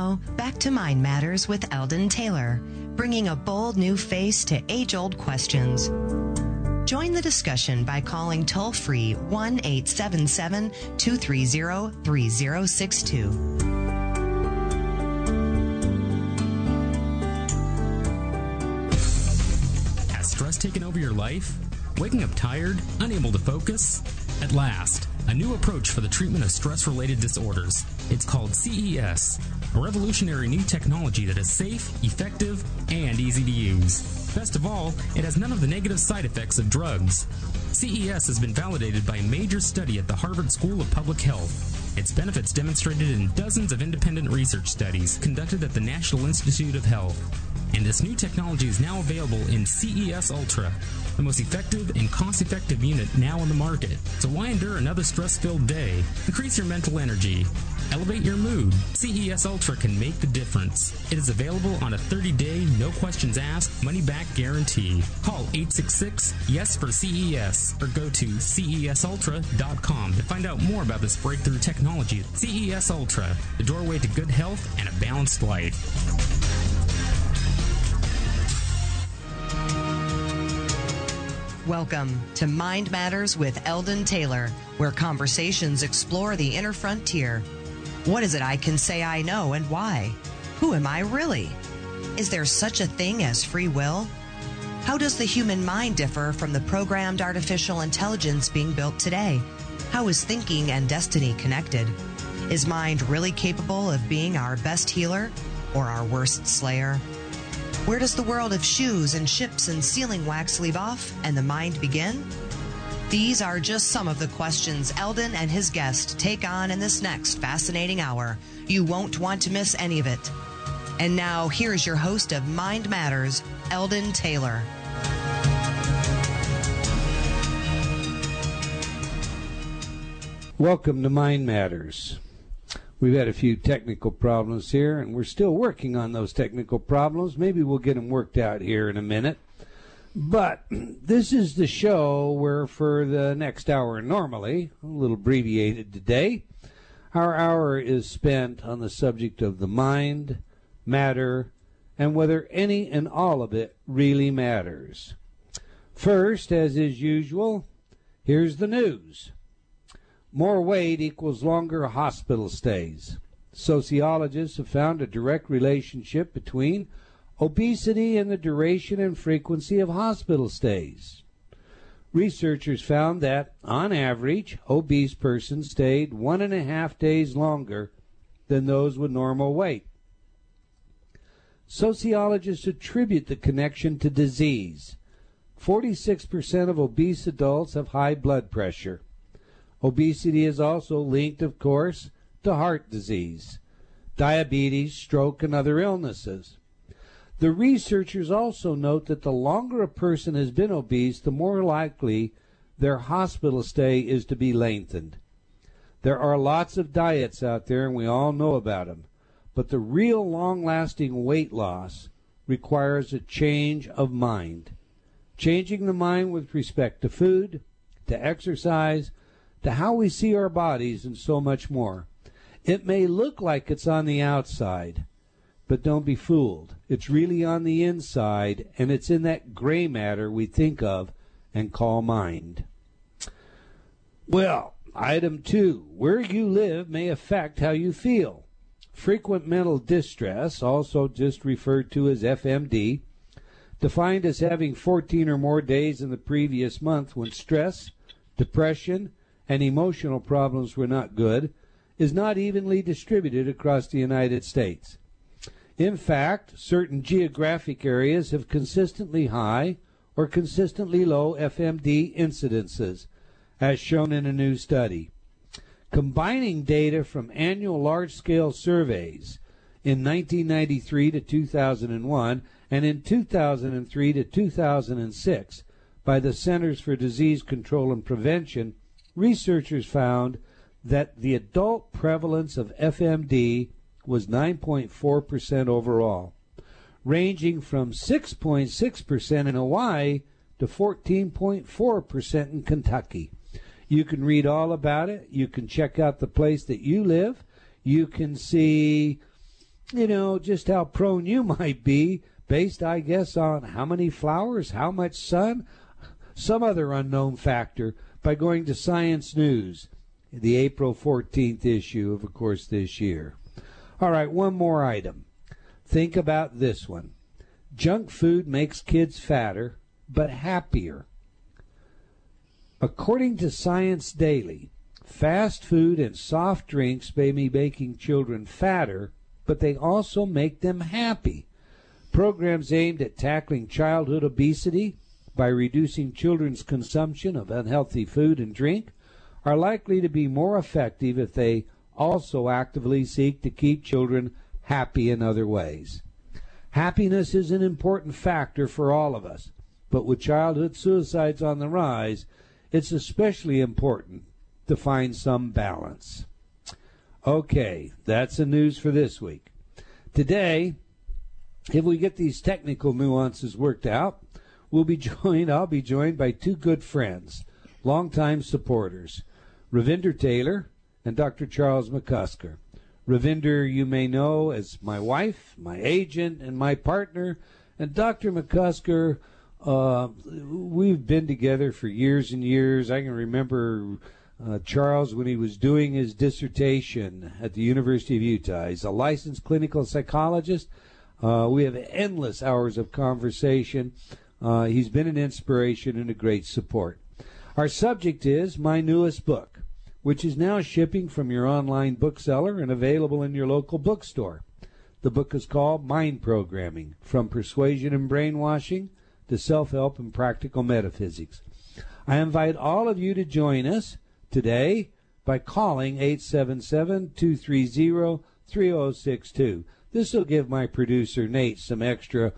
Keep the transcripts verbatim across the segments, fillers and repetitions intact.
now, back to Mind Matters with Eldon Taylor, bringing a bold new face to age-old questions. Join the discussion by calling toll-free one eight seven seven, two three zero, three zero six two. Has stress taken over your life? Waking up tired? Unable to focus? At last, a new approach for the treatment of stress-related disorders. It's called C E S, a revolutionary new technology that is safe, effective, and easy to use. Best of all, it has none of the negative side effects of drugs. C E S has been validated by a major study at the Harvard School of Public Health. Its benefits demonstrated in dozens of independent research studies conducted at the National Institute of Health. And this new technology is now available in C E S Ultra, the most effective and cost-effective unit now on the market. So why endure another stress-filled day? Increase your mental energy. Elevate your mood. C E S Ultra can make the difference. It is available on a thirty-day, no-questions-asked, money-back guarantee. Call eight six six, yes for C E S or go to C E S ultra dot com to find out more about this breakthrough technology. C E S Ultra, the doorway to good health and a balanced life. Welcome to Mind Matters with Eldon Taylor, where conversations explore the inner frontier. What is it I can say I know and why? Who am I really? Is there such a thing as free will? How does the human mind differ from the programmed artificial intelligence being built today? How is thinking and destiny connected? Is mind really capable of being our best healer or our worst slayer? Where does the world of shoes and ships and sealing wax leave off and the mind begin? These are just some of the questions Eldon and his guest take on in this next fascinating hour. You won't want to miss any of it. And now, here's your host of Mind Matters, Eldon Taylor. Welcome to Mind Matters. We've had a few technical problems here, and we're still working on those technical problems. Maybe we'll get them worked out here in a minute. But this is the show where for the next hour normally, a little abbreviated today, our hour is spent on the subject of the mind, matter, and whether any and all of it really matters. First, as is usual, here's the news. More weight equals longer hospital stays. Sociologists have found a direct relationship between obesity and the duration and frequency of hospital stays. Researchers found that, on average, obese persons stayed one and a half days longer than those with normal weight. Sociologists attribute the connection to disease. forty-six percent of obese adults have high blood pressure. Obesity is also linked, of course, to heart disease, diabetes, stroke, and other illnesses. The researchers also note that the longer a person has been obese, the more likely their hospital stay is to be lengthened. There are lots of diets out there, and we all know about them, but the real long-lasting weight loss requires a change of mind. Changing the mind with respect to food, to exercise, to how we see our bodies, and so much more. It may look like it's on the outside, but don't be fooled. It's really on the inside, and it's in that gray matter we think of and call mind. Well, item two, where you live may affect how you feel. Frequent mental distress, also just referred to as F M D, defined as having fourteen or more days in the previous month when stress, depression, and emotional problems were not good, is not evenly distributed across the United States. In fact, certain geographic areas have consistently high or consistently low F M D incidences, as shown in a new study. Combining data from annual large-scale surveys in nineteen ninety-three to two thousand one and in two thousand three to two thousand six by the Centers for Disease Control and Prevention, researchers found that the adult prevalence of F M D was nine point four percent overall, ranging from six point six percent in Hawaii to fourteen point four percent in Kentucky. You can read all about it. You can check out the place that you live. You can see you know, just how prone you might be based, I guess, on how many flowers, how much sun, some other unknown factor, by going to Science News, the April fourteenth issue of, of course, this year. All right, one more item. Think about this one. Junk food makes kids fatter, but happier. According to Science Daily, fast food and soft drinks may be making children fatter, but they also make them happy. Programs aimed at tackling childhood obesity by reducing children's consumption of unhealthy food and drink are likely to be more effective if they also actively seek to keep children happy in other ways. Happiness is an important factor for all of us, but with childhood suicides on the rise, it's especially important to find some balance. Okay, that's the news for this week. Today, if we get these technical nuances worked out, we'll be joined, I'll be joined by two good friends, longtime supporters, Ravinder Taylor and Doctor Charles McCusker. Ravinder, you may know as my wife, my agent, and my partner, and Doctor McCusker, uh, we've been together for years and years. I can remember uh, Charles when he was doing his dissertation at the University of Utah. He's a licensed clinical psychologist. Uh, we have endless hours of conversation. Uh, he's been an inspiration and a great support. Our subject is my newest book, which is now shipping from your online bookseller and available in your local bookstore. The book is called Mind Programming, From Persuasion and Brainwashing to Self-Help and Practical Metaphysics. I invite all of you to join us today by calling eight seven seven, two three zero, three zero six two. This will give my producer, Nate, some extra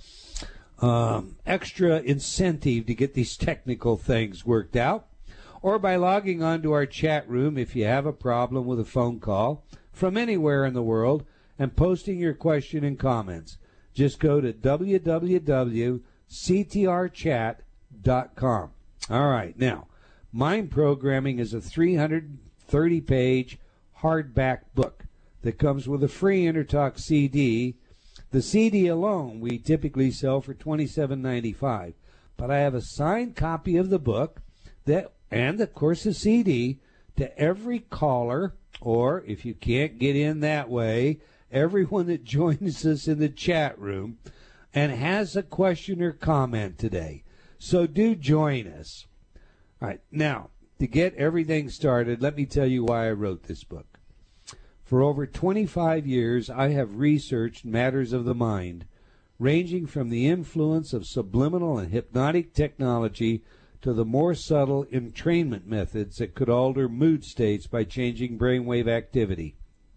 um, extra incentive to get these technical things worked out. Or by logging on to our chat room if you have a problem with a phone call from anywhere in the world and posting your question and comments. Just go to w w w dot c t r chat dot com. All right, now, Mind Programming is a three hundred thirty page hardback book that comes with a free InterTalk C D. The C D alone we typically sell for twenty-seven ninety-five, but I have a signed copy of the book that, and of course the C D, to every caller, or if you can't get in that way, everyone that joins us in the chat room and has a question or comment today. So do join us. All right, now, to get everything started, let me tell you why I wrote this book. For over twenty-five years, I have researched matters of the mind, ranging from the influence of subliminal and hypnotic technology to the more subtle entrainment methods that could alter mood states by changing brainwave activity.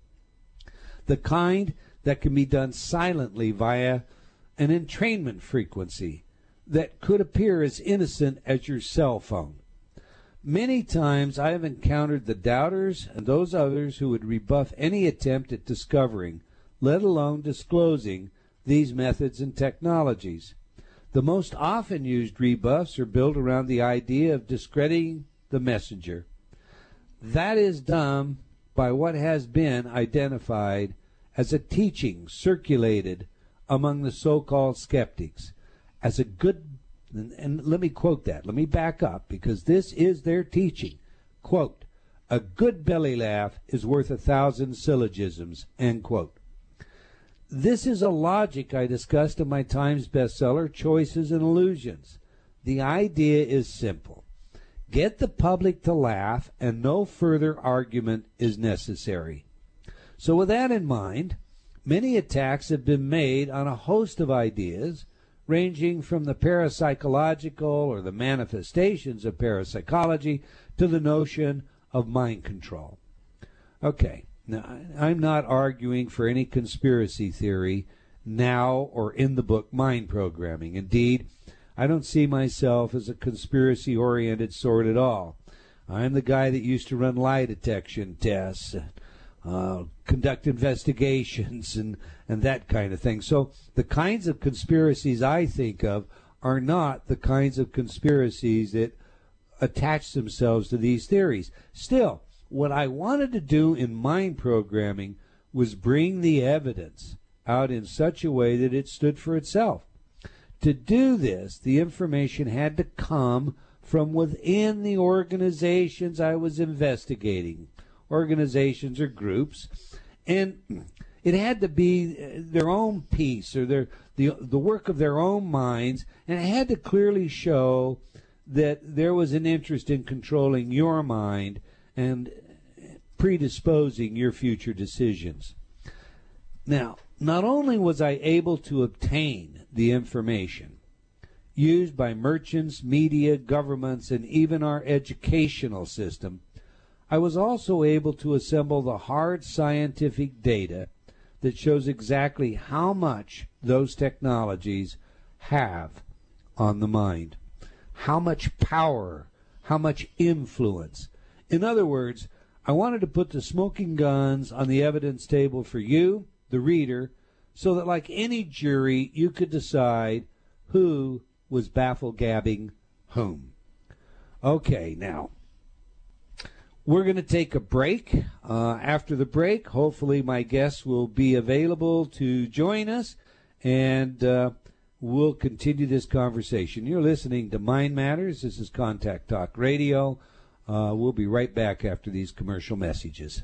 The kind that can be done silently via an entrainment frequency that could appear as innocent as your cell phone. Many times I have encountered the doubters and those others who would rebuff any attempt at discovering, let alone disclosing, these methods and technologies. The most often used rebuffs are built around the idea of discrediting the messenger. That is done by what has been identified as a teaching circulated among the so-called skeptics as a good, and, and let me quote that, let me back up, because this is their teaching. Quote, a good belly laugh is worth a thousand syllogisms, end quote. This is a logic I discussed in my Times bestseller, Choices and Illusions. The idea is simple. Get the public to laugh, and no further argument is necessary. So with that in mind, many attacks have been made on a host of ideas, ranging from the parapsychological or the manifestations of parapsychology to the notion of mind control. Okay. Now, I'm not arguing for any conspiracy theory now or in the book Mind Programming. Indeed, I don't see myself as a conspiracy-oriented sort at all. I'm the guy that used to run lie detection tests, uh, conduct investigations, and, and that kind of thing. So the kinds of conspiracies I think of are not the kinds of conspiracies that attach themselves to these theories. Still, what I wanted to do in Mind Programming was bring the evidence out in such a way that it stood for itself. To do this, the information had to come from within the organizations I was investigating, organizations or groups, and it had to be their own piece or their the the work of their own minds, and it had to clearly show that there was an interest in controlling your mind and predisposing your future decisions. Now, not only was I able to obtain the information used by merchants, media, governments, and even our educational system, I was also able to assemble the hard scientific data that shows exactly how much those technologies have on the mind, how much power, how much influence. In other words, I wanted to put the smoking guns on the evidence table for you, the reader, so that like any jury, you could decide who was baffle-gabbing whom. Okay, now, we're going to take a break. Uh, after the break, hopefully my guests will be available to join us, and uh, we'll continue this conversation. You're listening to Mind Matters. This is Contact Talk Radio. Uh, we'll be right back after these commercial messages.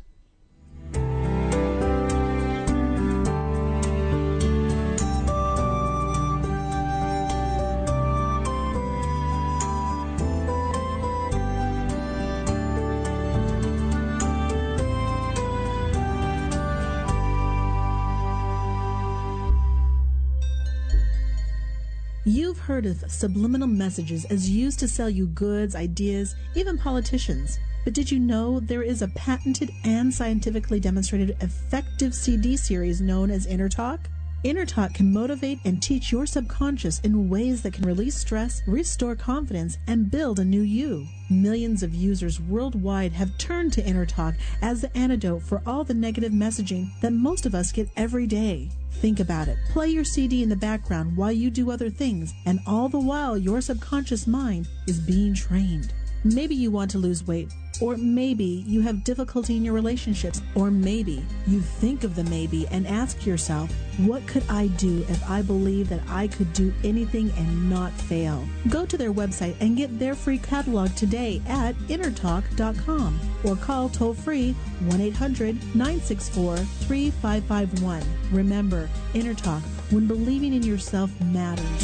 You've heard of subliminal messages as used to sell you goods, ideas, even politicians. But did you know there is a patented and scientifically demonstrated effective C D series known as Inner Talk? Inner Talk can motivate and teach your subconscious in ways that can release stress, restore confidence, and build a new you. Millions of users worldwide have turned to Inner Talk as the antidote for all the negative messaging that most of us get every day. Think about it. Play your C D in the background while you do other things, and all the while your subconscious mind is being trained. Maybe you want to lose weight, or maybe you have difficulty in your relationships, or maybe you think of the maybe and ask yourself, what could I do if I believe that I could do anything and not fail? Go to their website and get their free catalog today at inner talk dot com or call toll-free one eight hundred nine six four three five five one. Remember, Inner Talk, when believing in yourself matters.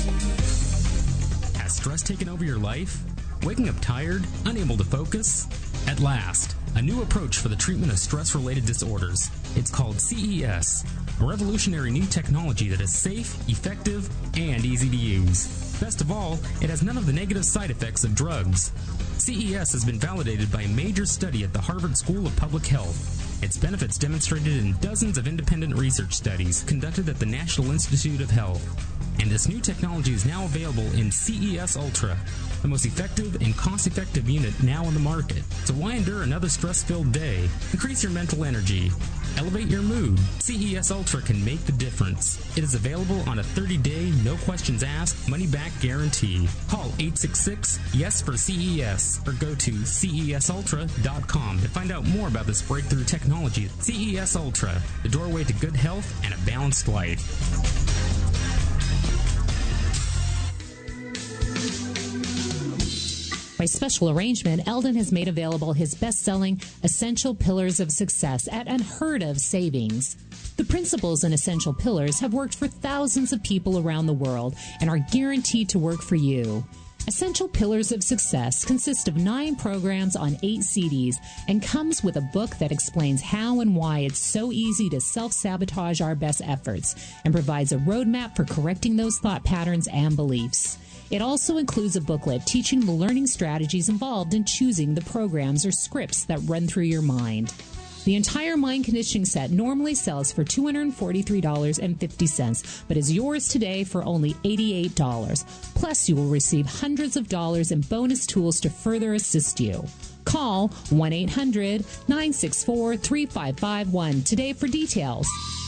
Has stress taken over your life? Waking up tired, unable to focus? At last, a new approach for the treatment of stress-related disorders. It's called C E S, a revolutionary new technology that is safe, effective, and easy to use. Best of all, it has none of the negative side effects of drugs. C E S has been validated by a major study at the Harvard School of Public Health. Its benefits demonstrated in dozens of independent research studies conducted at the National Institute of Health. And this new technology is now available in C E S Ultra, the most effective and cost-effective unit now on the market. So why endure another stress-filled day? Increase your mental energy. Elevate your mood. C E S Ultra can make the difference. It is available on a thirty-day, no-questions-asked, money-back guarantee. Call eight six six, yes for C E S or go to C E S ultra dot com to find out more about this breakthrough technology. C E S Ultra, the doorway to good health and a balanced life. By special arrangement, Eldon has made available his best-selling Essential Pillars of Success at unheard-of savings. The principles in Essential Pillars have worked for thousands of people around the world and are guaranteed to work for you. Essential Pillars of Success consists of nine programs on eight C Ds and comes with a book that explains how and why it's so easy to self-sabotage our best efforts and provides a roadmap for correcting those thought patterns and beliefs. It also includes a booklet teaching the learning strategies involved in choosing the programs or scripts that run through your mind. The entire mind conditioning set normally sells for two hundred forty-three dollars and fifty cents, but is yours today for only eighty-eight dollars. Plus, you will receive hundreds of dollars in bonus tools to further assist you. Call one eight hundred nine six four three five five one today for details.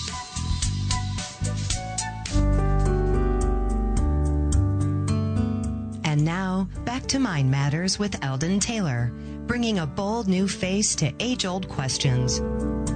And now, back to Mind Matters with Eldon Taylor, bringing a bold new face to age-old questions.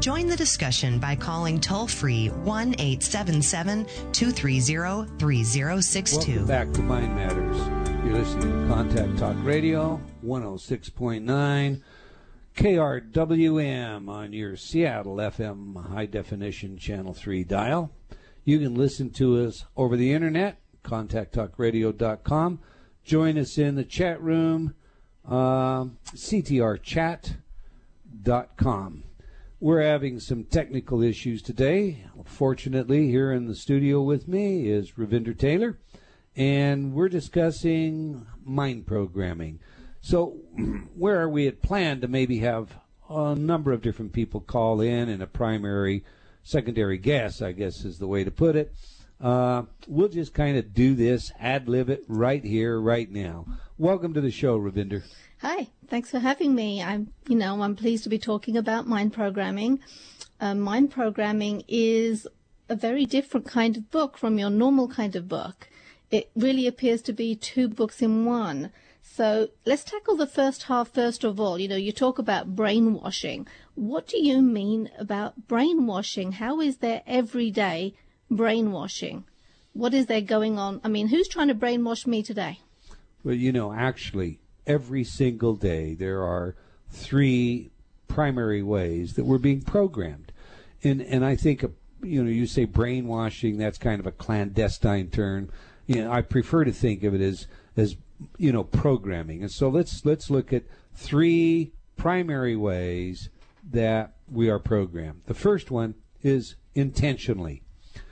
Join the discussion by calling toll-free one eight seven seven, two three zero, three zero six two. Welcome back to Mind Matters. You're listening to Contact Talk Radio, one oh six point nine K R W M on your Seattle F M high-definition Channel three dial. You can listen to us over the Internet, contact talk radio dot com. Join us in the chat room, uh, c t r chat dot com. We're having some technical issues today. Fortunately, here in the studio with me is Ravinder Taylor, and we're discussing mind programming. So where we had planned to maybe have a number of different people call in and a primary, secondary guest, I guess is the way to put it, uh, we'll just kind of do this, ad-lib it right here, right now. Welcome to the show, Ravinder. Hi, thanks for having me. I'm, you know, I'm pleased to be talking about mind programming. Uh, mind programming is a very different kind of book from your normal kind of book. It really appears to be two books in one. So let's tackle the first half first of all. You know, you talk about brainwashing. What do you mean about brainwashing? How is there everyday brainwashing? What is there going on? I mean, who's trying to brainwash me today? Well, you know, actually, every single day there are three primary ways that we're being programmed. And and I think, you know, you say brainwashing, that's kind of a clandestine term. You know, I prefer to think of it as, as you know, programming. And so let's let's look at three primary ways that we are programmed. The first one is intentionally.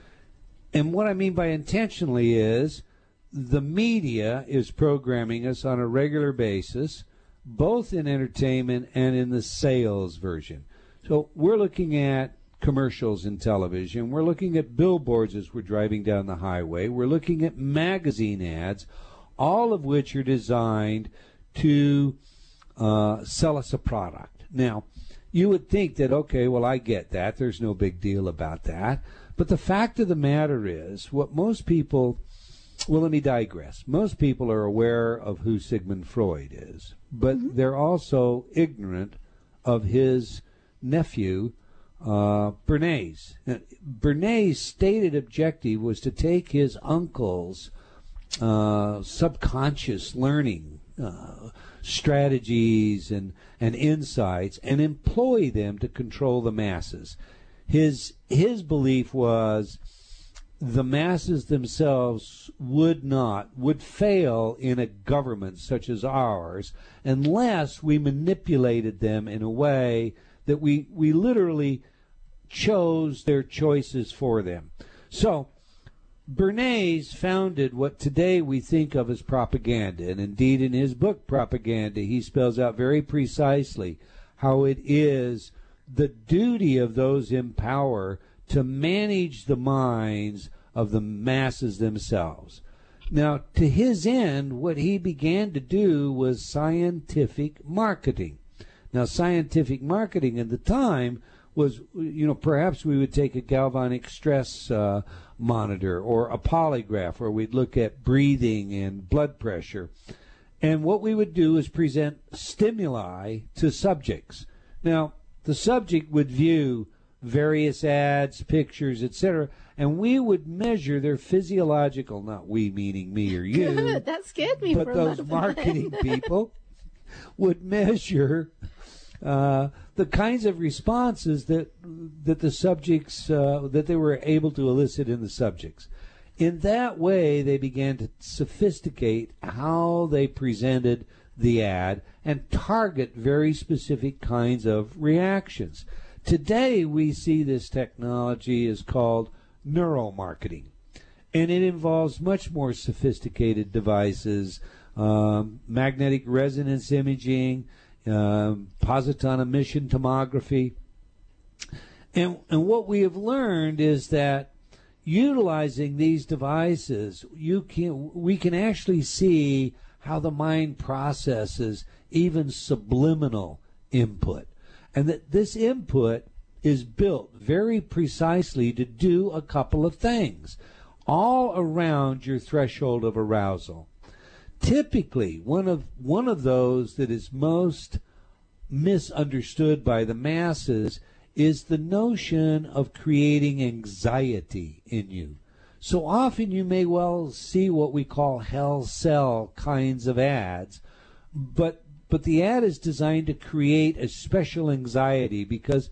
And what I mean by intentionally is the media is programming us on a regular basis, both in entertainment and in the sales version. So we're looking at commercials in television. We're looking at billboards as we're driving down the highway. We're looking at magazine ads, all of which are designed to uh, sell us a product. Now, you would think that, okay, well, I get that. There's no big deal about that. But the fact of the matter is, what most people... Well, let me digress. Most people are aware of who Sigmund Freud is, but mm-hmm. they're also ignorant of his nephew, uh, Bernays. Now, Bernays' stated objective was to take his uncle's uh, subconscious learning uh, strategies and, and insights and employ them to control the masses. His his belief was the masses themselves would not, would fail in a government such as ours unless we manipulated them in a way that we, we literally chose their choices for them. So Bernays founded what today we think of as propaganda, and indeed in his book Propaganda he spells out very precisely how it is the duty of those in power to manage the minds of the masses themselves. Now, to his end, what he began to do was scientific marketing. Now, scientific marketing at the time was, you know, perhaps we would take a galvanic stress uh, monitor or a polygraph where we'd look at breathing and blood pressure. And what we would do is present stimuli to subjects. Now, the subject would view various ads, pictures, et cetera, and we would measure their physiological, not we meaning me or you. Good, that scared me. But for those a marketing people would measure uh, the kinds of responses that that the subjects, uh, that they were able to elicit in the subjects. In that way, they began to sophisticate how they presented the ad and target very specific kinds of reactions. Today, we see this technology is called neuromarketing, and it involves much more sophisticated devices, um, magnetic resonance imaging, um, positron emission tomography. And, and what we have learned is that utilizing these devices, you can we can actually see how the mind processes even subliminal input. And that this input is built very precisely to do a couple of things, all around your threshold of arousal. Typically, one of one of those that is most misunderstood by the masses is the notion of creating anxiety in you. So often you may well see what we call hell sell kinds of ads, but but the ad is designed to create a special anxiety, because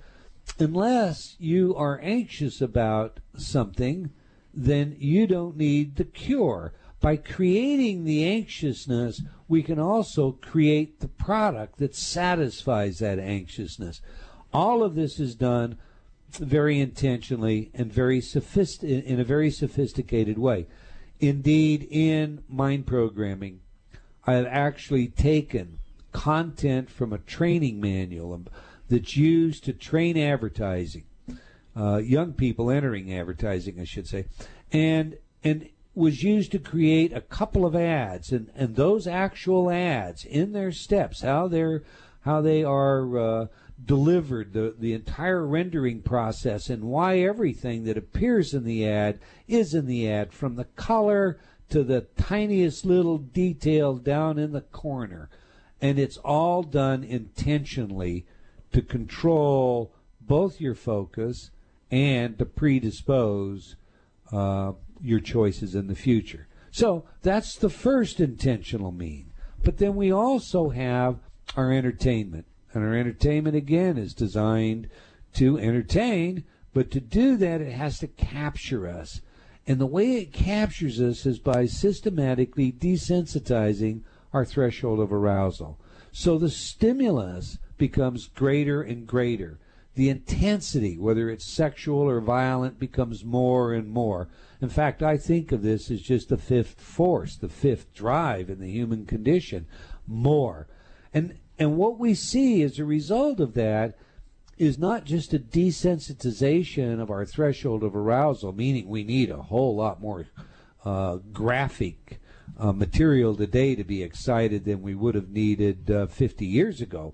unless you are anxious about something, then you don't need the cure. By creating the anxiousness, we can also create the product that satisfies that anxiousness. All of this is done very intentionally and very sophist- in a very sophisticated way. Indeed, in mind programming, I have actually taken content from a training manual that's used to train advertising, uh, young people entering advertising, I should say, and and was used to create a couple of ads, and, and those actual ads in their steps, how they're how they are uh, delivered, the the entire rendering process, and why everything that appears in the ad is in the ad, from the color to the tiniest little detail down in the corner. And it's all done intentionally to control both your focus and to predispose uh, your choices in the future. So that's the first intentional mean. But then we also have our entertainment. And our entertainment, again, is designed to entertain, but to do that, it has to capture us. And the way it captures us is by systematically desensitizing our threshold of arousal. So the stimulus becomes greater and greater. The intensity, whether it's sexual or violent, becomes more and more. In fact, I think of this as just the fifth force, the fifth drive in the human condition, more. And and what we see as a result of that is not just a desensitization of our threshold of arousal, meaning we need a whole lot more uh, graphic uh, material today to be excited than we would have needed uh, fifty years ago.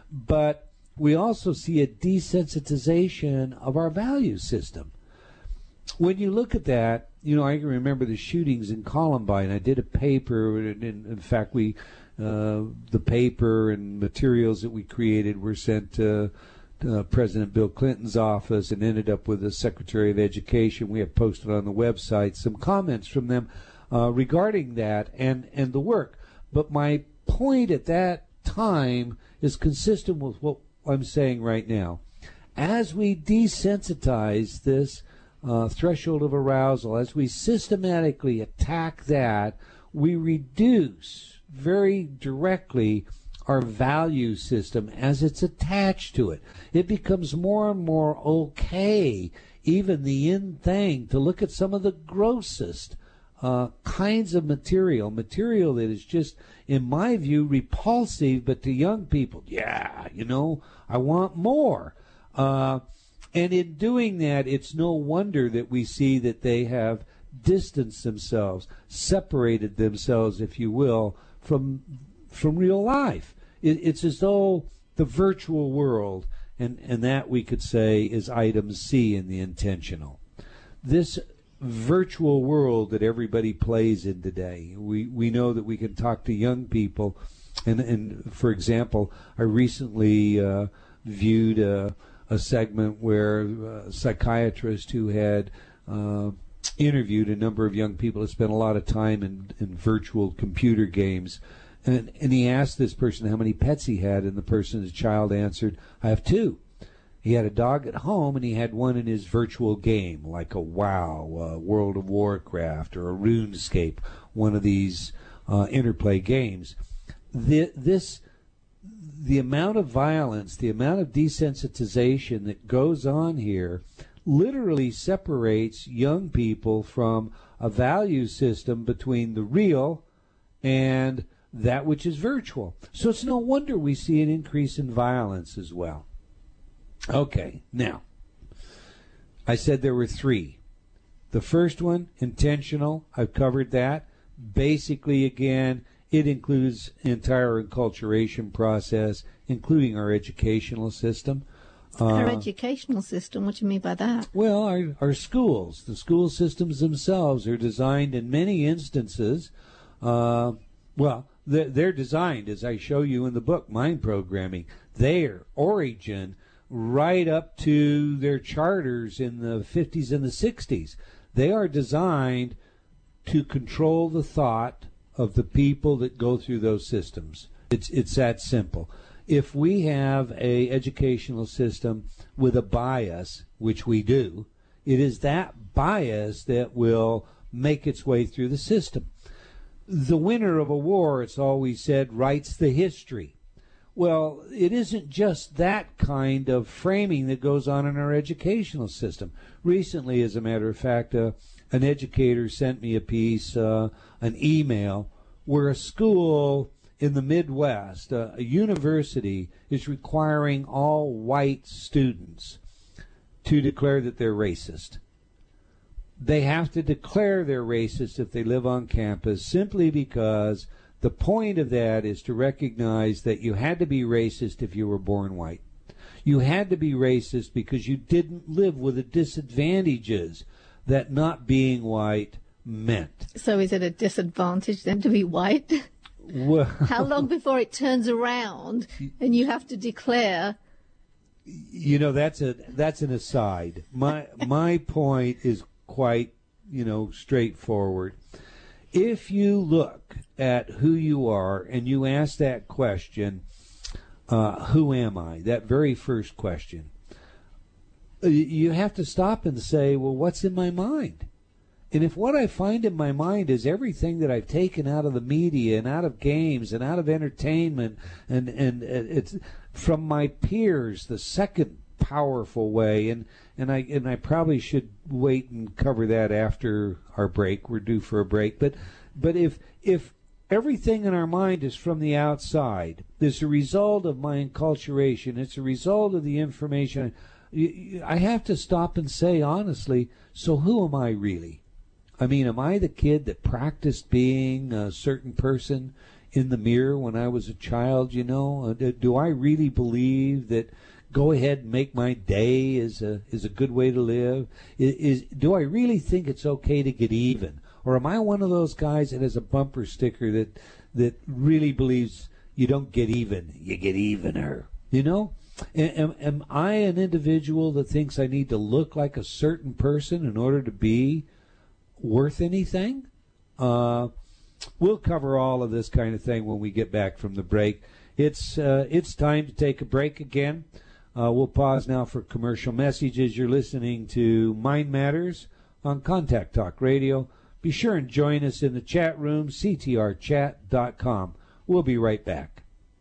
But we also see a desensitization of our value system. When you look at that, you know, I can remember the shootings in Columbine. I did a paper, and in, in fact, we uh, the paper and materials that we created were sent to uh, President Bill Clinton's office and ended up with the Secretary of Education. We have posted on the website some comments from them uh, regarding that and, and the work. But my point at that time is consistent with what I'm saying right now. As we desensitize this uh, threshold of arousal, as we systematically attack that, we reduce very directly our value system as it's attached to it. It becomes more and more okay, even the in thing, to look at some of the grossest uh, kinds of material, material that is just, in my view, repulsive, but to young people, yeah, you know, I want more. Uh, and in doing that, it's no wonder that we see that they have distanced themselves, separated themselves, if you will, from from real life. It, it's as though the virtual world, and, and that we could say is item C in the intentional. This virtual world that everybody plays in today, we, we know that we can talk to young people, and, and for example, I recently uh, viewed a, a segment where a psychiatrist who had uh, interviewed a number of young people who spent a lot of time in, in virtual computer games. And, and he asked this person how many pets he had, and the person's child answered, I have two. He had a dog at home, and he had one in his virtual game, like a WoW, uh, World of Warcraft, or a RuneScape, one of these uh, interplay games. The, this, the amount of violence, the amount of desensitization that goes on here literally separates young people from a value system between the real and that which is virtual. So it's no wonder we see an increase in violence as well. Okay, now, I said there were three. The first one, intentional, I've covered that. Basically, again, it includes the entire enculturation process, including our educational system. Our Uh, educational system, what do you mean by that? Well, our, our schools, the school systems themselves are designed in many instances, uh, well, they're, they're designed, as I show you in the book, Mind Programming. Their origin right up to their charters in the fifties and the sixties. They are designed to control the thought of the people that go through those systems. It's it's that simple. If we have a educational system with a bias, which we do, it is that bias that will make its way through the system. The winner of a war, it's always said, writes the history. Well, it isn't just that kind of framing that goes on in our educational system. Recently, as a matter of fact, uh, an educator sent me a piece, uh, an email, where a school in the Midwest, uh, a university, is requiring all white students to declare that they're racist. They have to declare they're racist if they live on campus, simply because the point of that is to recognize that you had to be racist if you were born white. You had to be racist because you didn't live with the disadvantages that not being white meant. So is it a disadvantage then to be white? Well, how long before it turns around and you have to declare? You know, that's a that's an aside. My my point is quite, you know, straightforward. If you look at who you are and you ask that question, uh, who am I? That very first question, you have to stop and say, well, what's in my mind? And if what I find in my mind is everything that I've taken out of the media and out of games and out of entertainment and, and it's from my peers, the second powerful way, and, and I and I probably should wait and cover that after our break. We're due for a break. But but if if everything in our mind is from the outside, it's a result of my enculturation, it's a result of the information, I have to stop and say honestly, so who am I really? I mean, am I the kid that practiced being a certain person in the mirror when I was a child, you know? Uh, do I really believe that go ahead and make my day is a is a good way to live? Is, is do I really think it's okay to get even? Or am I one of those guys that has a bumper sticker that that really believes you don't get even, you get evener, you know? Am, am I an individual that thinks I need to look like a certain person in order to be worth anything? Uh, we'll cover all of this kind of thing when we get back from the break. It's uh, it's time to take a break again. Uh, we'll pause now for commercial messages. You're listening to Mind Matters on Contact Talk Radio. Be sure and join us in the chat room, c t r chat dot com. We'll be right back.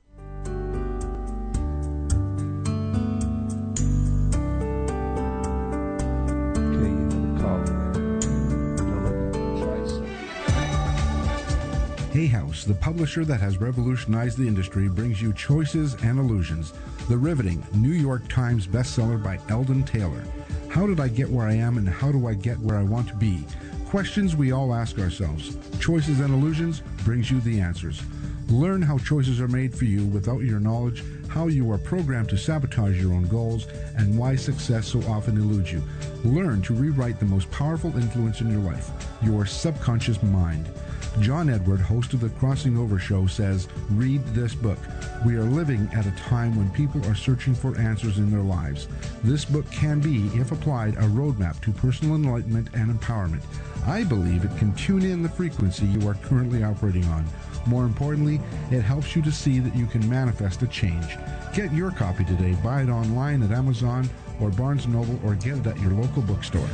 Hay House, the publisher that has revolutionized the industry, brings you Choices and Illusions, the riveting New York Times bestseller by Eldon Taylor. How did I get where I am, and how do I get where I want to be? Questions we all ask ourselves. Choices and Illusions brings you the answers. Learn how choices are made for you without your knowledge, how you are programmed to sabotage your own goals, and why success so often eludes you. Learn to rewrite the most powerful influence in your life, your subconscious mind. John Edward, host of the Crossing Over Show, says, read this book. We are living at a time when people are searching for answers in their lives. This book can be, if applied, a roadmap to personal enlightenment and empowerment. I believe it can tune in the frequency you are currently operating on. More importantly, it helps you to see that you can manifest a change. Get your copy today. Buy it online at Amazon or Barnes and Noble, or get it at your local bookstore.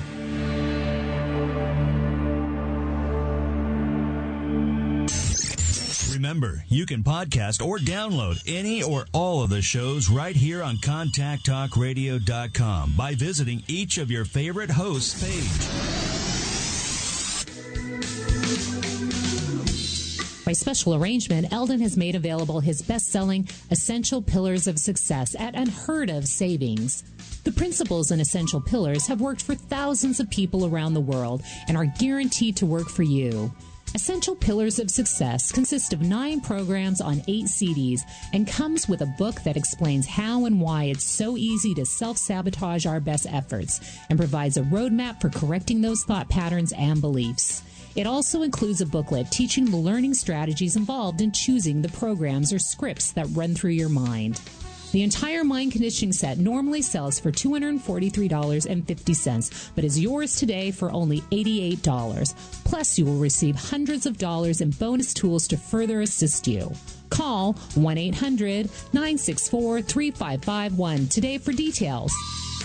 Remember, you can podcast or download any or all of the shows right here on contact talk radio dot com by visiting each of your favorite hosts' page. By special arrangement, Eldon has made available his best-selling Essential Pillars of Success at unheard-of savings. The principles in Essential Pillars have worked for thousands of people around the world and are guaranteed to work for you. Essential Pillars of Success consists of nine programs on eight C Ds and comes with a book that explains how and why it's so easy to self-sabotage our best efforts and provides a roadmap for correcting those thought patterns and beliefs. It also includes a booklet teaching the learning strategies involved in choosing the programs or scripts that run through your mind. The entire mind conditioning set normally sells for two hundred forty-three dollars and fifty cents, but is yours today for only eighty-eight dollars. Plus, you will receive hundreds of dollars in bonus tools to further assist you. Call one eight hundred nine six four three five five one today for details.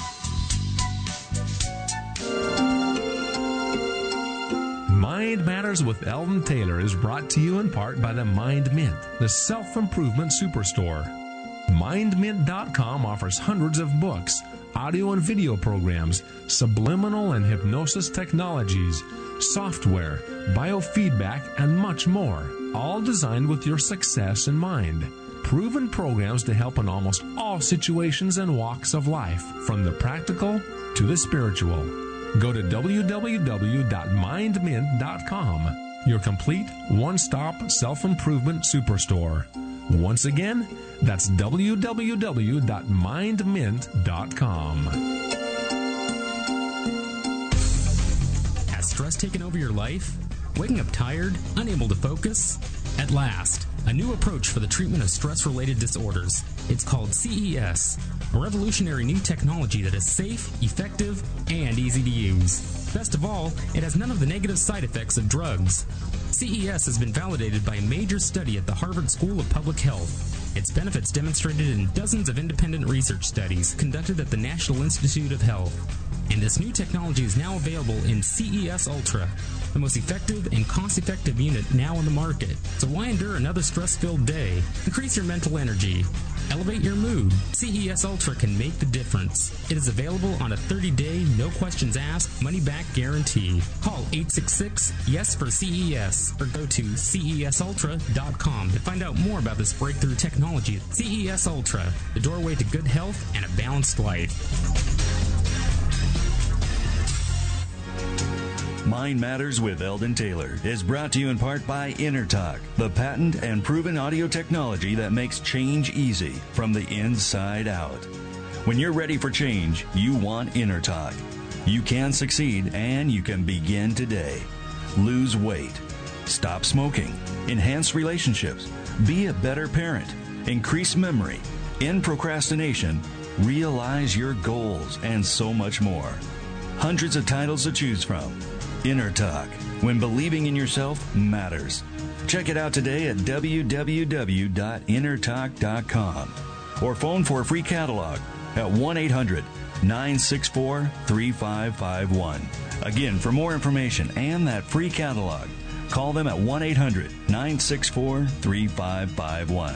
Mind Matters with Eldon Taylor is brought to you in part by the Mind Mint, the self-improvement superstore. mind mint dot com offers hundreds of books, audio and video programs, subliminal and hypnosis technologies, software, biofeedback, and much more, all designed with your success in mind. Proven programs to help in almost all situations and walks of life, from the practical to the spiritual. Go to w w w dot mind mint dot com, your complete one-stop self-improvement superstore. Once again, that's w w w dot mind mint dot com. Has stress taken over your life? Waking up tired, unable to focus? At last, a new approach for the treatment of stress-related disorders. It's called C E S, a revolutionary new technology that is safe, effective, and easy to use. Best of all, it has none of the negative side effects of drugs. C E S has been validated by a major study at the Harvard School of Public Health. Its benefits demonstrated in dozens of independent research studies conducted at the National Institute of Health. And this new technology is now available in C E S Ultra, the most effective and cost-effective unit now on the market. So why endure another stress-filled day? Increase your mental energy. Elevate your mood. C E S Ultra can make the difference. It is available on a thirty-day, no questions asked, money-back guarantee. Call eight six six, yes for C E S or go to C E S ultra dot com to find out more about this breakthrough technology. C E S Ultra, the doorway to good health and a balanced life. Mind Matters with Eldon Taylor is brought to you in part by InnerTalk, the patent and proven audio technology that makes change easy from the inside out. When you're ready for change, you want InnerTalk. You can succeed and you can begin today. Lose weight, stop smoking, enhance relationships, be a better parent, increase memory, end procrastination, realize your goals, and so much more. Hundreds of titles to choose from. InnerTalk, when believing in yourself matters. Check it out today at w w w dot inner talk dot com or phone for a free catalog at one eight hundred nine six four three five five one. Again, for more information and that free catalog, call them at one eight hundred nine six four three five five one.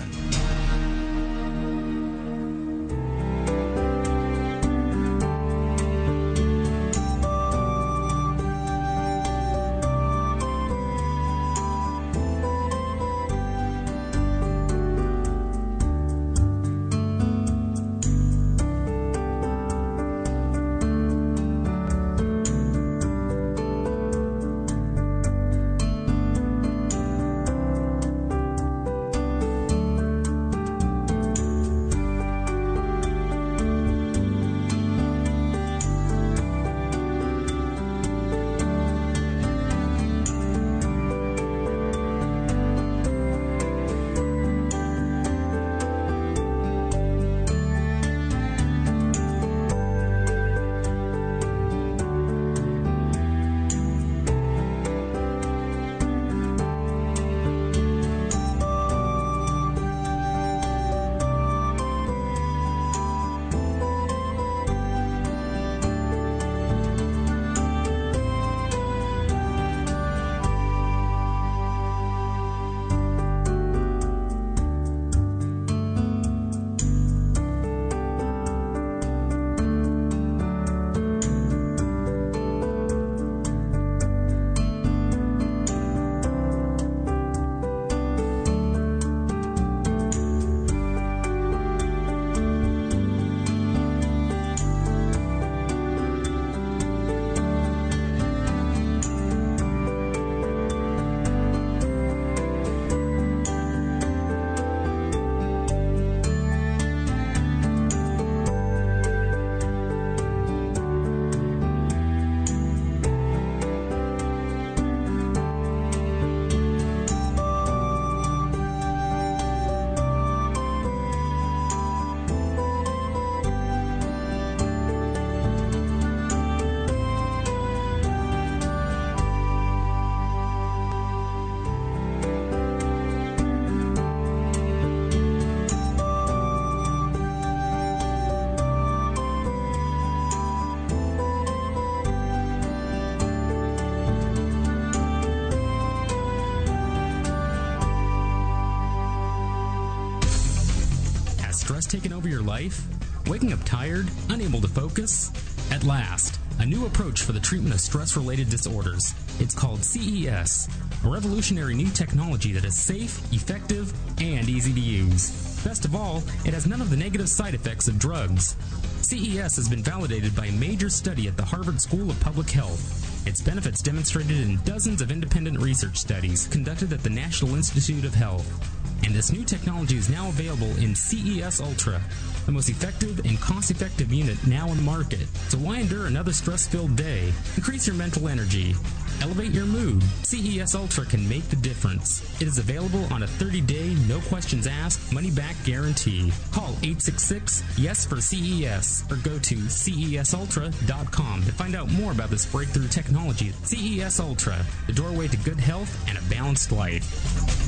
your life? Waking up tired, unable to focus? At last, a new approach for the treatment of stress-related disorders. It's called C E S, a revolutionary new technology that is safe, effective, and easy to use. Best of all, it has none of the negative side effects of drugs. C E S has been validated by a major study at the Harvard School of Public Health. Its benefits demonstrated in dozens of independent research studies conducted at the National Institute of Health. And this new technology is now available in C E S Ultra, the most effective and cost-effective unit now on the market. So why endure another stress-filled day? Increase your mental energy. Elevate your mood. C E S Ultra can make the difference. It is available on a thirty-day, no-questions-asked, money-back guarantee. Call eight six six, yes for C E S or go to C E S Ultra dot com to find out more about this breakthrough technology. C E S Ultra, the doorway to good health and a balanced life.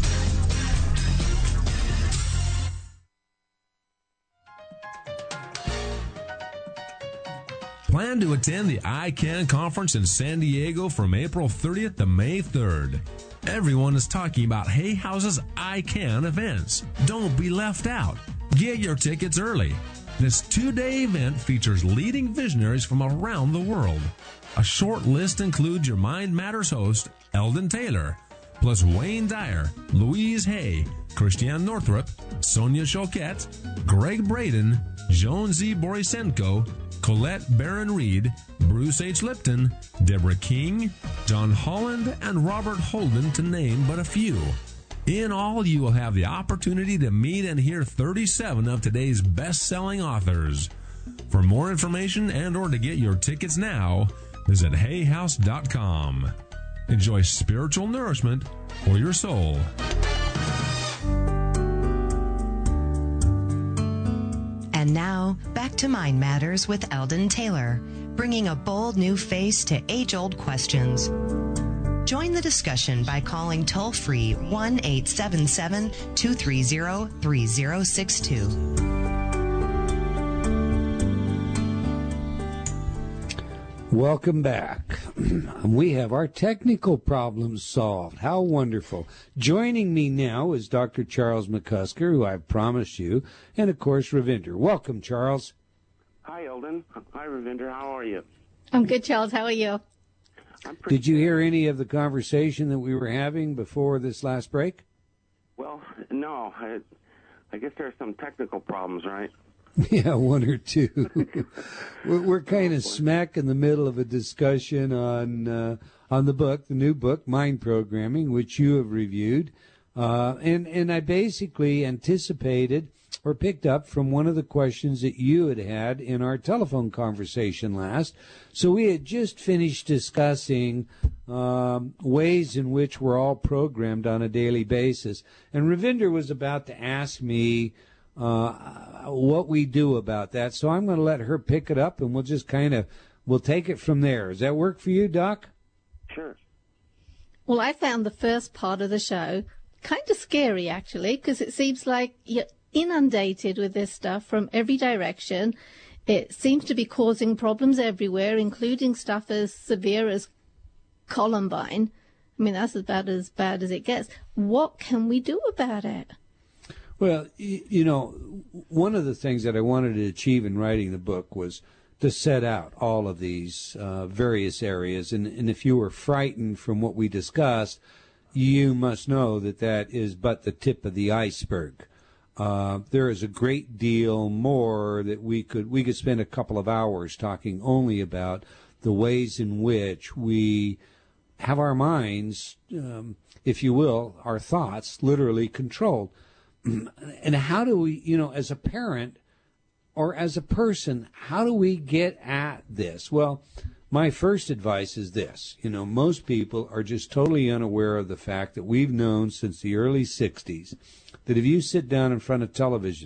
Plan to attend the I CAN conference in San Diego from April thirtieth to May third. Everyone is talking about Hay House's I CAN events. Don't be left out. Get your tickets early. This two-day event features leading visionaries from around the world. A short list includes your Mind Matters host, Eldon Taylor, plus Wayne Dyer, Louise Hay, Christiane Northrup, Sonia Choquette, Greg Braden, Joan Z. Borisenko, Colette Barron-Reed, Bruce H. Lipton, Deborah King, John Holland, and Robert Holden, to name but a few. In all, you will have the opportunity to meet and hear thirty-seven of today's best-selling authors. For more information and or to get your tickets now, visit hay house dot com. Enjoy spiritual nourishment for your soul. And now, back to Mind Matters with Eldon Taylor, bringing a bold new face to age-old questions. Join the discussion by calling toll-free one eight seven seven, two three zero, three zero six two. Welcome back. We have our technical problems solved. How wonderful. Joining me now is Doctor Charles McCusker, who I've promised you, and, of course, Ravinder. Welcome, Charles. Hi, Eldon. Hi, Ravinder. How are you? I'm good, Charles. How are you? I'm pretty Did you hear any of the conversation that we were having before this last break? Well, no. I, I guess there are some technical problems, right? Yeah, one or two. we're we're kind of smack in the middle of a discussion on uh, on the book, the new book, Mind Programming, which you have reviewed, uh, and and I basically anticipated or picked up from one of the questions that you had had in our telephone conversation last. So we had just finished discussing um, ways in which we're all programmed on a daily basis, and Ravinder was about to ask me Uh, what we do about that. So I'm going to let her pick it up, and we'll just kind of, we'll take it from there. Does that work for you, Doc? Sure. Well, I found the first part of the show kind of scary, actually, because it seems like you're inundated with this stuff from every direction. It seems to be causing problems everywhere, including stuff as severe as Columbine. I mean, that's about as bad as it gets. What can we do about it? Well, you know, one of the things that I wanted to achieve in writing the book was to set out all of these uh, various areas. And, and if you were frightened from what we discussed, you must know that that is but the tip of the iceberg. Uh, there is a great deal more that we could, we could spend a couple of hours talking only about the ways in which we have our minds, um, if you will, our thoughts literally controlled. And how do we, you know, as a parent or as a person, how do we get at this? Well, my first advice is this. You know, most people are just totally unaware of the fact that we've known since the early sixties that if you sit down in front of television,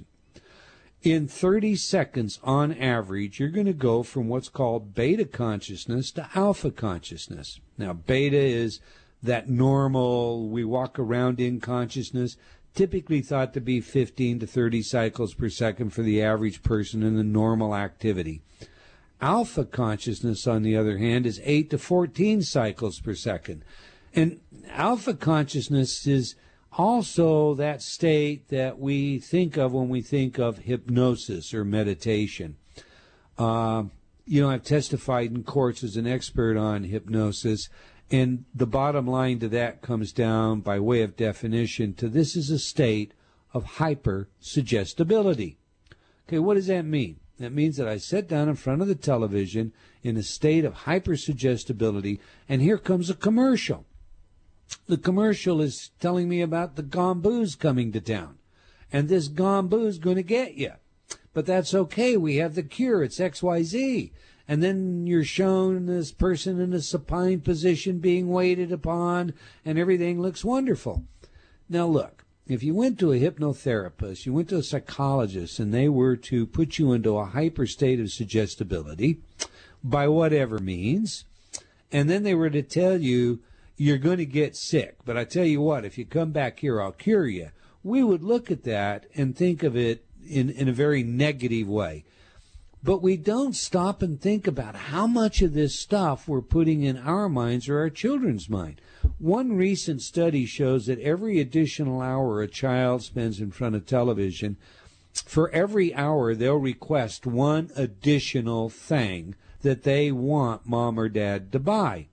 in thirty seconds on average, you're going to go from what's called beta consciousness to alpha consciousness. Now, beta is that normal, we walk around in consciousness, typically thought to be fifteen to thirty cycles per second for the average person in the normal activity. Alpha consciousness, on the other hand, is eight to fourteen cycles per second. And alpha consciousness is also that state that we think of when we think of hypnosis or meditation. Uh, you know, I've testified in courts as an expert on hypnosis, and the bottom line to that comes down, by way of definition, to this is a state of hyper-suggestibility. Okay, what does that mean? That means that I sit down in front of the television in a state of hyper-suggestibility, and here comes a commercial. The commercial is telling me about the Gomboo's coming to town, and this Gomboo's going to get you. But that's okay. We have the cure. It's X Y Z. And then you're shown this person in a supine position being waited upon, and everything looks wonderful. Now, look, if you went to a hypnotherapist, you went to a psychologist, and they were to put you into a hyper state of suggestibility by whatever means, and then they were to tell you you're going to get sick, but I tell you what, if you come back here, I'll cure you, we would look at that and think of it in, in a very negative way. But we don't stop and think about how much of this stuff we're putting in our minds or our children's mind. One recent study shows that every additional hour a child spends in front of television, for every hour they'll request one additional thing that they want mom or dad to buy.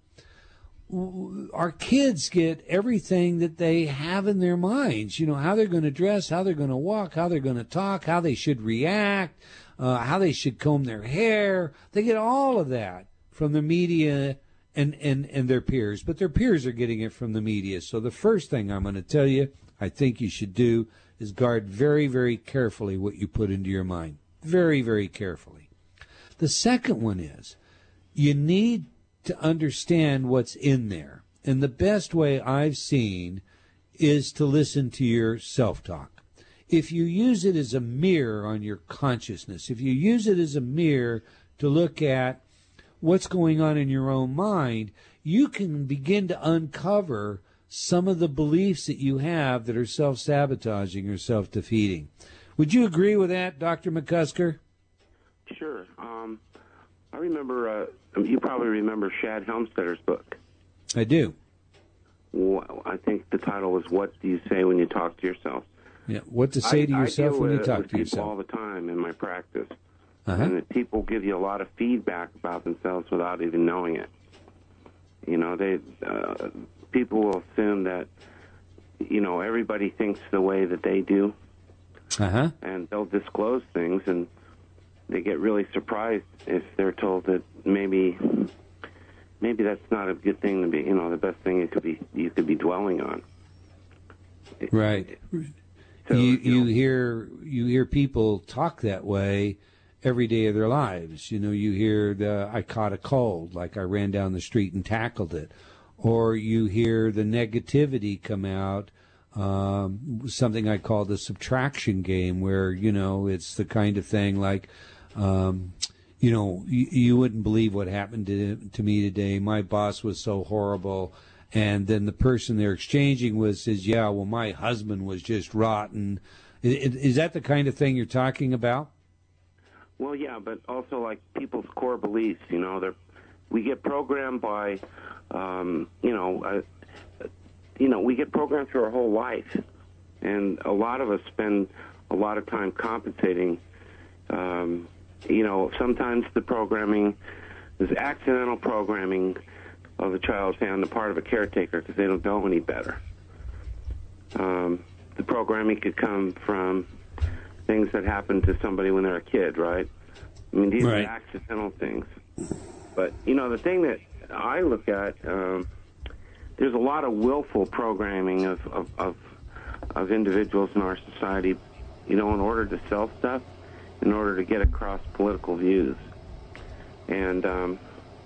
Our kids get everything that they have in their minds, you know, how they're going to dress, how they're going to walk, how they're going to talk, how they should react, uh, how they should comb their hair. They get all of that from the media and, and, and their peers, but their peers are getting it from the media. So the first thing I'm going to tell you I think you should do is guard very, very carefully what you put into your mind. Very, very carefully. The second one is you need to understand what's in there. And the best way I've seen is to listen to your self-talk. If you use it as a mirror on your consciousness, if you use it as a mirror to look at what's going on in your own mind, you can begin to uncover some of the beliefs that you have that are self-sabotaging or self-defeating. Would you agree with that, Doctor McCusker? Sure. Um, I remember, uh, you probably remember Shad Helmstedter's book. I do. Well, I think the title was What Do You Say When You Talk to Yourself? Yeah, what to say I, to yourself I when you with, talk with to yourself. all the time in my practice. Uh-huh. And that people give you a lot of feedback about themselves without even knowing it. You know, they uh, people will assume that, you know, everybody thinks the way that they do. Uh-huh. And they'll disclose things, and they get really surprised if they're told that maybe maybe that's not a good thing to be, you know, the best thing you could be you could be dwelling on. Right. So, you you, you know, hear you hear people talk that way every day of their lives. You know, you hear the I caught a cold, like I ran down the street and tackled it. Or you hear the negativity come out, um, something I call the subtraction game, where, you know, it's the kind of thing like, um, you know, you, you wouldn't believe what happened to, to me today. My boss was so horrible. And then the person they're exchanging with says, yeah, well, my husband was just rotten. Is, is that the kind of thing you're talking about? Well, yeah, but also like people's core beliefs. You know, they're, we get programmed by, um, you know, uh, you know, we get programmed through our whole life, and a lot of us spend a lot of time compensating. Um, you know, sometimes the programming is accidental programming of the child, say, on the part of a caretaker because they don't know any better. Um, the programming could come from things that happen to somebody when they're a kid, right? I mean, these right. are accidental things. But, you know, the thing that I look at, um, there's a lot of willful programming of, of, of, of individuals in our society, you know, in order to sell stuff, in order to get across political views. And um,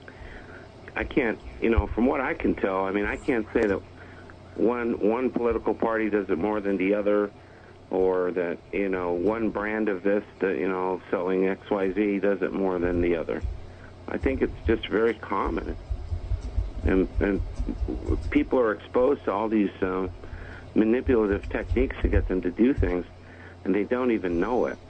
I can't, you know, from what I can tell, I mean, I can't say that one one political party does it more than the other, or that, you know, one brand of this, that, you know, selling X Y Z does it more than the other. I think it's just very common. And, and people are exposed to all these uh, manipulative techniques to get them to do things, and they don't even know it.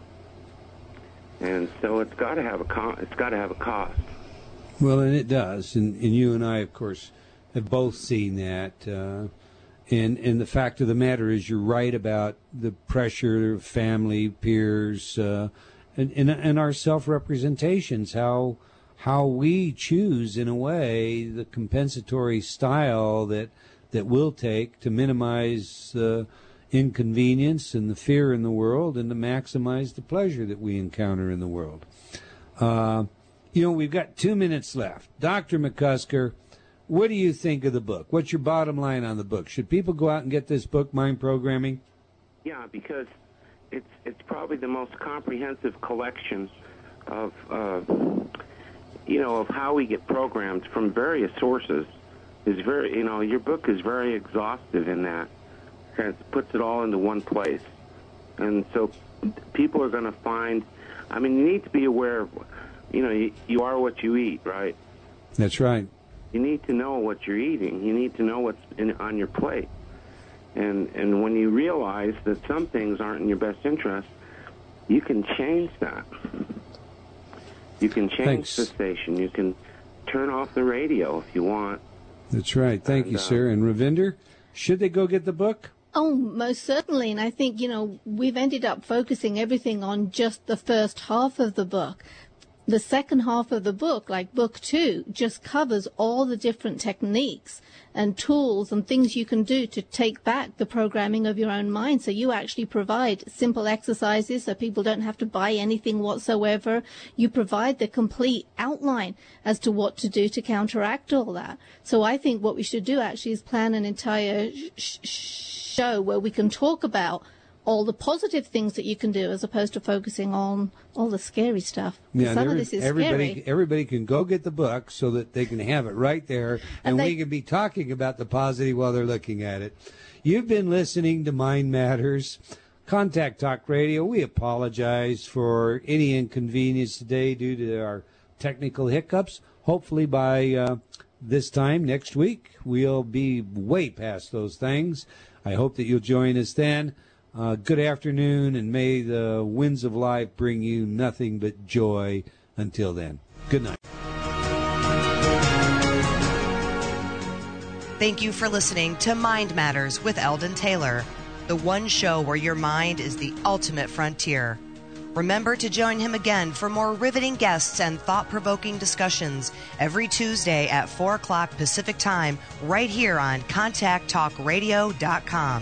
And so it's got to have a co- it's got to have a cost. Well, and it does, and, and you and I, of course, have both seen that. Uh, And and the fact of the matter is, you're right about the pressure of family, peers, uh, and, and and our self-representations. How how we choose, in a way, the compensatory style that that we'll take to minimize uh, inconvenience and the fear in the world, and to maximize the pleasure that we encounter in the world. Uh, you know, we've got two minutes left. Doctor McCusker, what do you think of the book? What's your bottom line on the book? Should people go out and get this book, Mind Programming? Yeah, because it's it's probably the most comprehensive collection of uh, you know of how we get programmed from various sources. Is very you know your book is very exhaustive in that. It puts it all into one place, and so people are going to find. I mean, you need to be aware of, you know, you, you are what you eat, right? That's right. You need to know what you're eating. You need to know what's in, on your plate. And and when you realize that some things aren't in your best interest, you can change that. You can change Thanks. the station. You can turn off the radio if you want. That's right. Thank and, you, uh, sir. And Ravinder, should they go get the book? Oh, most certainly. And I think, you know, we've ended up focusing everything on just the first half of the book. The second half of the book, like book two, just covers all the different techniques and tools and things you can do to take back the programming of your own mind. So you actually provide simple exercises so people don't have to buy anything whatsoever. You provide the complete outline as to what to do to counteract all that. So I think what we should do actually is plan an entire sh- sh- show where we can talk about all the positive things that you can do as opposed to focusing on all the scary stuff. Yeah, Some every, of this is everybody, scary. everybody can go get the book so that they can have it right there, and, And they- we can be talking about the positive while they're looking at it. You've been listening to Mind Matters, Contact Talk Radio. We apologize for any inconvenience today due to our technical hiccups. Hopefully by uh, this time next week, we'll be way past those things. I hope that you'll join us then. Uh, good afternoon, and may the winds of life bring you nothing but joy until then. Good night. Thank you for listening to Mind Matters with Eldon Taylor, the one show where your mind is the ultimate frontier. Remember to join him again for more riveting guests and thought-provoking discussions every Tuesday at four o'clock Pacific Time right here on contact talk radio dot com.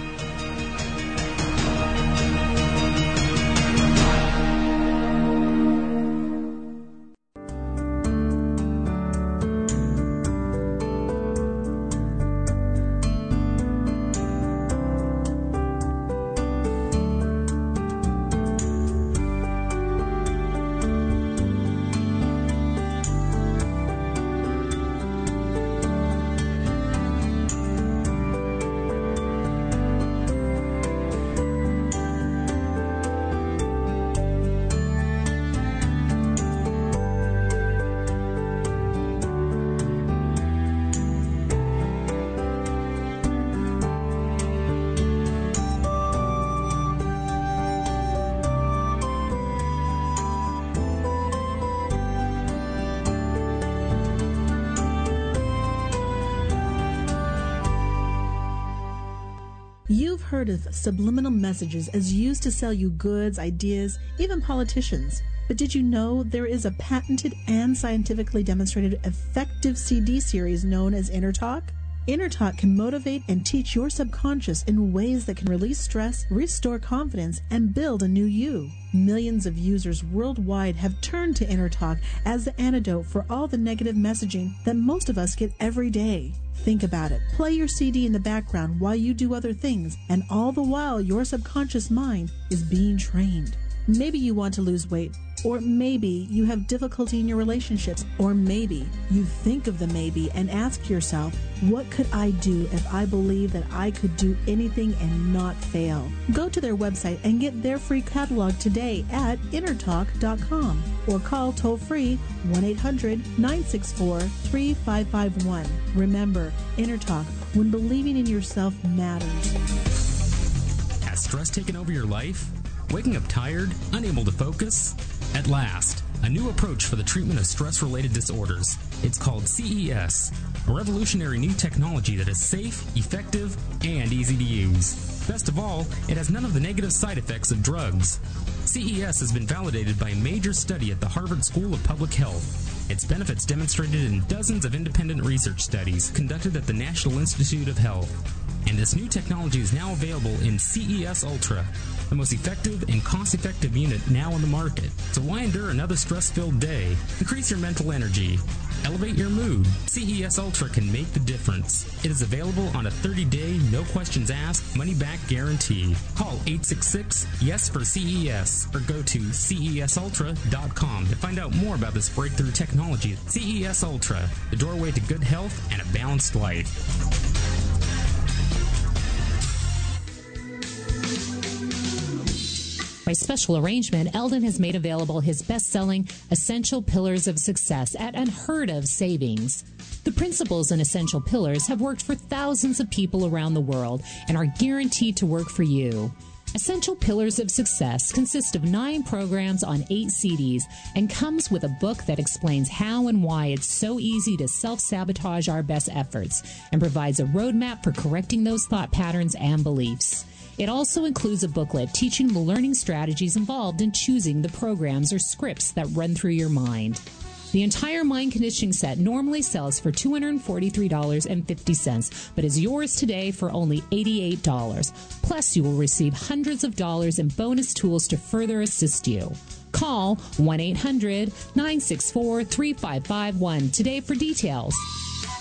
You've heard of subliminal messages as used to sell you goods, ideas, even politicians. But did you know there is a patented and scientifically demonstrated effective C D series known as Inner Talk? Inner Talk can motivate and teach your subconscious in ways that can release stress, restore confidence, and build a new you. Millions of users worldwide have turned to Inner Talk as the antidote for all the negative messaging that most of us get every day. Think about it. Play your C D in the background while you do other things, and all the while your subconscious mind is being trained. Maybe you want to lose weight, or maybe you have difficulty in your relationships, or maybe you think of the maybe and ask yourself, what could I do if I believe that I could do anything and not fail? Go to their website and get their free catalog today at inner talk dot com or call toll-free one eight hundred nine six four three five five one. Remember, Inner Talk, when believing in yourself matters. Has stress taken over your life? Waking up tired, unable to focus? At last, a new approach for the treatment of stress-related disorders. It's called C E S, a revolutionary new technology that is safe, effective, and easy to use. Best of all, it has none of the negative side effects of drugs. C E S has been validated by a major study at the Harvard School of Public Health. Its benefits demonstrated in dozens of independent research studies conducted at the National Institute of Health. And this new technology is now available in C E S Ultra, the most effective and cost-effective unit now on the market. So why endure another stress-filled day? Increase your mental energy. Elevate your mood. C E S Ultra can make the difference. It is available on a thirty-day, no-questions-asked, money-back guarantee. Call eight six six, yes for C E S or go to C E S ultra dot com to find out more about this breakthrough technology. C E S Ultra, the doorway to good health and a balanced life. By special arrangement, Eldon has made available his best-selling Essential Pillars of Success at unheard-of savings. The principles in Essential Pillars have worked for thousands of people around the world and are guaranteed to work for you. Essential Pillars of Success consist of nine programs on eight C Ds and comes with a book that explains how and why it's so easy to self-sabotage our best efforts and provides a roadmap for correcting those thought patterns and beliefs. It also includes a booklet teaching the learning strategies involved in choosing the programs or scripts that run through your mind. The entire mind conditioning set normally sells for two hundred forty-three dollars and fifty cents, but is yours today for only eighty-eight dollars. Plus, you will receive hundreds of dollars in bonus tools to further assist you. Call one eight hundred, nine six four, three five five one today for details.